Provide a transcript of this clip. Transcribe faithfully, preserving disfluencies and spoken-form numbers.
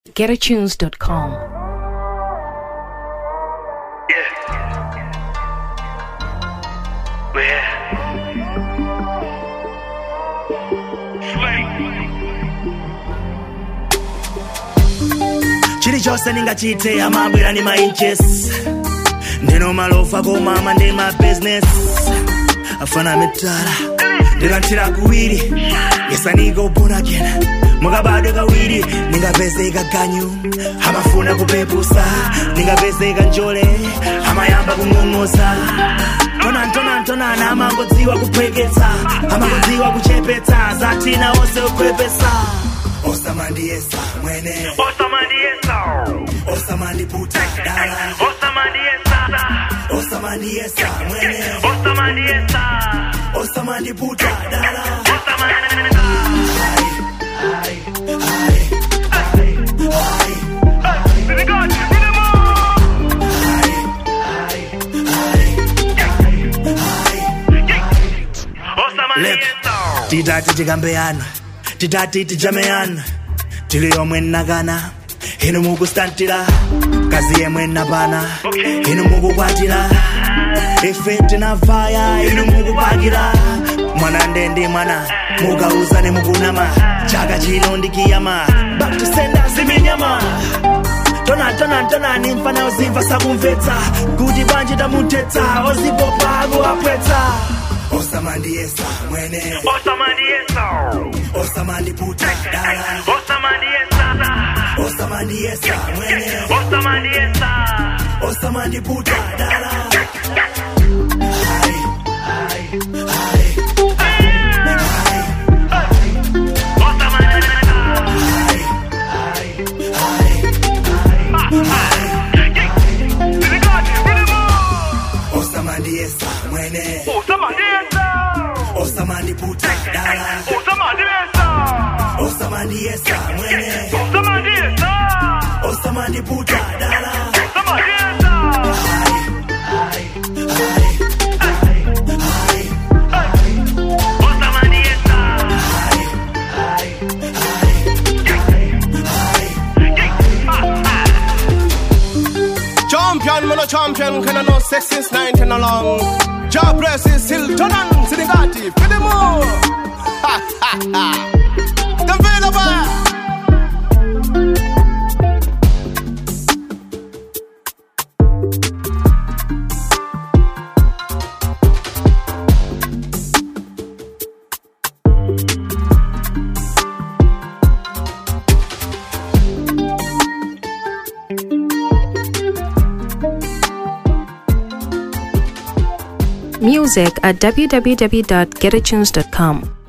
get a tunes dot com. Chili chose ningachite amabwera ni my inches. Ndino malofa ko mama ndi my business. Afana metala ndilantira kuwiri. Yes I need go born again. Mugabade kawiri ningapeze kaganyu. Amafuna kupepusa ningapeze kanjole. Amayamba kungongoza. Tona tona tona na amangodziwa kupweketsa. Amangodziwa kuchepetsa zatina ose ukwepesa. Osamandiesa mwene Osamandiesa Osamandiputa dala Osamandiesa Osamandiesa mwene Osamandiesa Osamandiputa dala Osamandiesa Hai Hai Hai Hai Hai Baby God, give them all Hai Hai Hai Hai Osamandiesa Tidati tikambeana Tidati tijameana Tili yomwe nagana Hinu mugu stantila Kazi yemwe nabana Hinu mugu kwatila Ifete na fire Hinu mugu bagila Mwana ndendi mwana Muga uzane mugu nama Chaka chilo ndikiyama Back to sender ziminyama Tona tona tona nimfana oziva sabumveta Gudi banji da muteta Ozipopa agu apweta Osamandiesa mwene Osamandiesa Osamandiputa dala Osamandiesa Osamandiesa mwene Osamandiesa Osamandiputa dala Hai Hai Hai Hai Osamandiesa Hai Hai Hai Osamandiesa mwene Osamandiputa dala Osamandiesa Osamandiesa mwene Osamandiesa Osamandiputa dala Osamandiesa Hai Hai Hai Hai Osamandiesa Hai Hai Hai Champion, man a champion, can I know sex since nineteen along. Job press is still turn on, Sinigati, for the more. Ha ha ha. Music at w w w dot get a tunes dot com.